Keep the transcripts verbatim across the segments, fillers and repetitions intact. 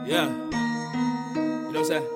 Yeah. You know what I'm saying?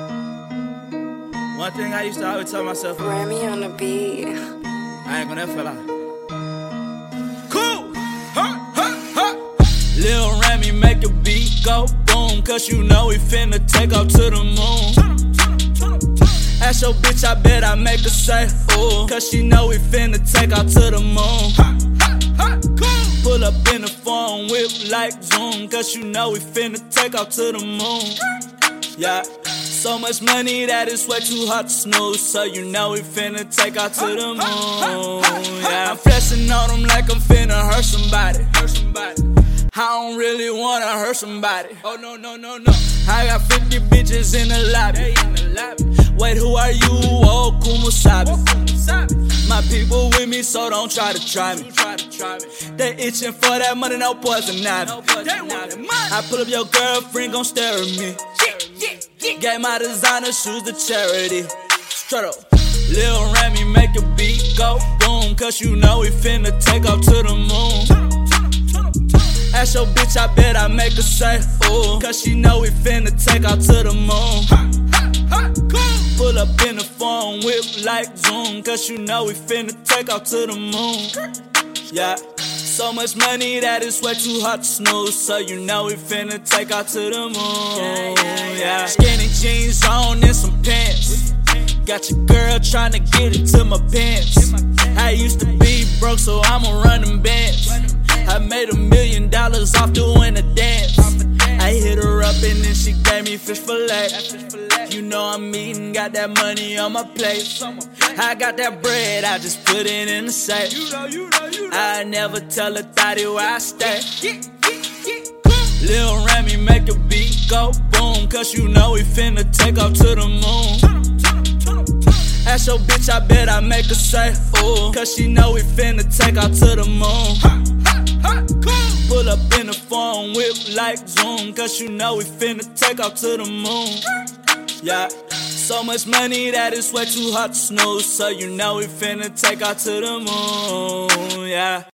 One thing I used to always tell myself, Remy on the beat. I ain't gonna ever feel like. Cool! Huh, huh, huh. Lil Remy make a beat go boom, cause you know we finna take off to the moon. Ask your bitch, I bet I make her say ooh, cause she know we finna take off to the moon. Pull up in the phone, whip like Zoom, cause you know we finna take off to the moon. Yeah, so much money that it's way too hot to snooze, so you know we finna take off to the moon. Yeah, I'm flexing on them like I'm finna hurt somebody. Hurt somebody. I don't really wanna hurt somebody. Oh no, no, no, no. I got fifty bitches in the lobby. Wait, who are you? Oh, Kumasabi. My people with me, so don't try to try me. They itching for that money, no poison ivy. I pull up your girlfriend, gon' stare at me. Gave my designer shoes to charity. Straight up. Lil Remy make a beat go boom, cause you know we finna take off to the moon. Ask your bitch, I bet I make her say ooh, cause she know we finna take off to the moon. Pull up in the phone, whip like Zoom, cause you know we finna take off to the moon. Yeah, so much money that it's way too hot to snooze, so you know we finna take off to the moon. Yeah, skinny jeans on and some pants. Got your girl tryna get into my pants. I used to be broke, so I'ma run them bands. I made a million dollars off doing a dance. I hit her up and then she gave me fish fillet. You know I'm eating, got that money on my plate. I got that bread, I just put it in the safe. I never tell a thotty where I stay. Lil Remy make a beat go boom, cause you know we finna take off to the moon. Ask your bitch, I bet I make her say ooh, cause she know we finna take off to the moon. Pull up in the phone, whip like Zoom, cause you know we finna take off to the moon. Yeah, so much money that it's way too hot to snooze, so you know we finna take off to the moon. Yeah.